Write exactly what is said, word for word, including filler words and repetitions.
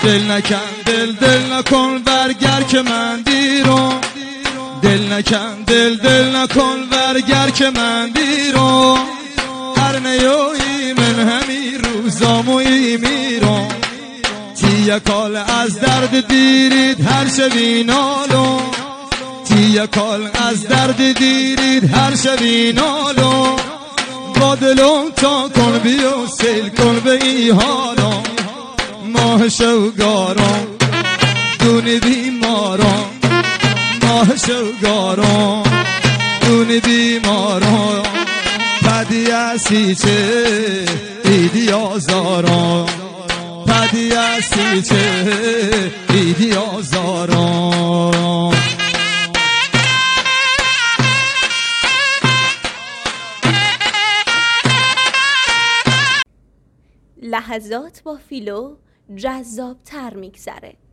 دل نکن دل دل نکن ورگر که من دیرم، دل نکن دل دل نکن ورگر که من دیرم، هر نیایی من همی روزاموی میرم، تیه کال از درد دیرید هر شبی نالم، تیه کال از درد دیرید هر شبی نالم، با دلم تا کن بیا سیل کن به ای حالم، ماه شوگارم دونی بیمارم، ماه شوگارم دونی بیمارم، پدی اسی چه ایدی آزارم، پدی اسی چه ایدی آزارم. لحظات با فیلو جذاب تر میگذره.